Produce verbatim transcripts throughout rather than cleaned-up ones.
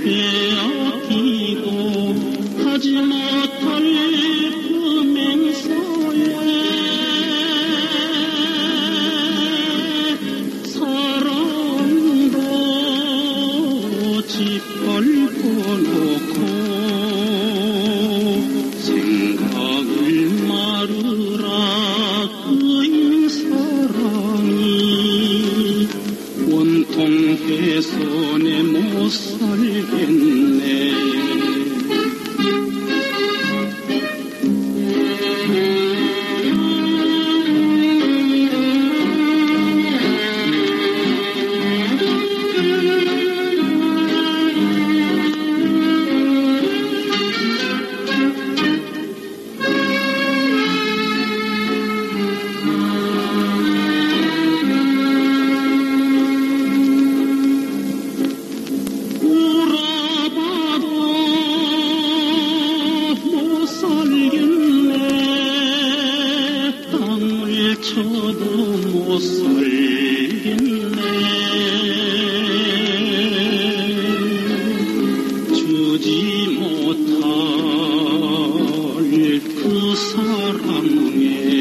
빼앗기고 하지 못할 그 맹세에 사랑도 짓밟고 놓고 생각을 말으라 그인 사랑이 원통 훼손에 못 살겠네. 쳐도 못 살겠네. 주지 못할 그 사랑에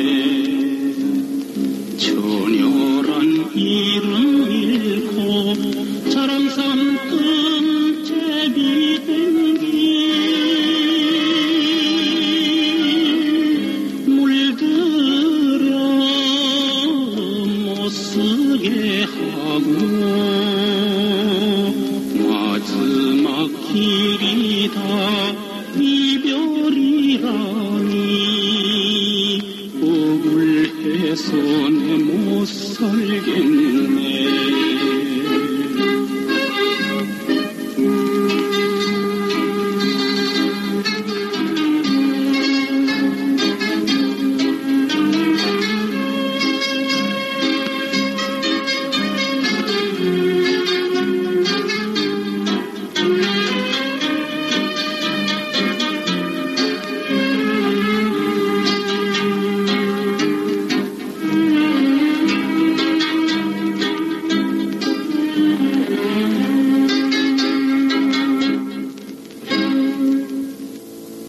전열한 이름 잃고 자랑 삼금 제비된 길 물들여 쓰게 하고 마지막 길이다 이별이라니 억울해서 내 못 살겠네.